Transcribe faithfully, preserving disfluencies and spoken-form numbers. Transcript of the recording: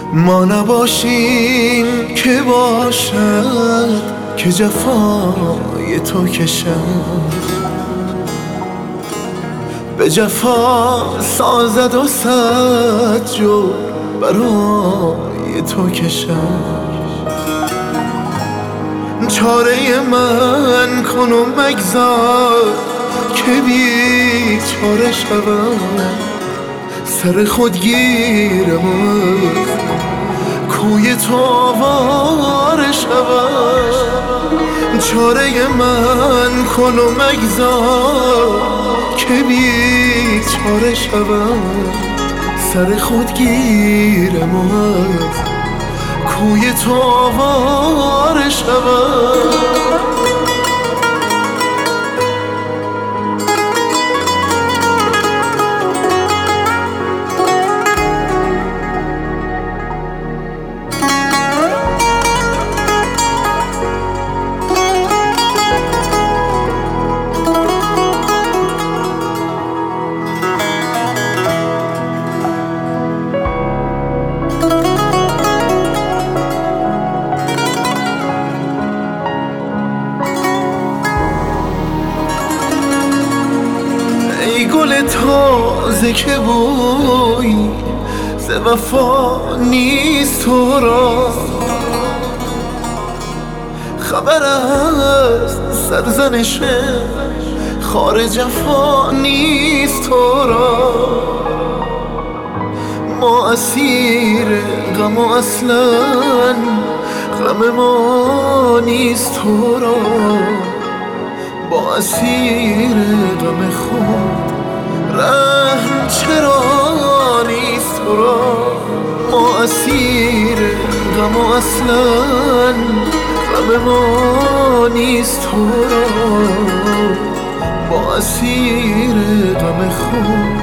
ما نباشیم که باشد که جفای تو کشم، به جفا سازد و صد جور برای تو کشم. چاره من کن و مگذار که بیچاره شوم، سر خودگیرم کوی تو آواره شوم. چاره من کن و مگذار که بیچاره شوم، سر خودگیرم کوی تو آواره شوم. گل تازه که بوی ز وفا نیست تو را، خبر از سرزنش خار جفا نیست تو را. ما اسیر غم و اصلا غم ما نیست تو را، با اسیر غم خود رحم چرا نیست تو را. ما اسیر غم و اصلا غم ما نیست تو را، با اسیر غم خود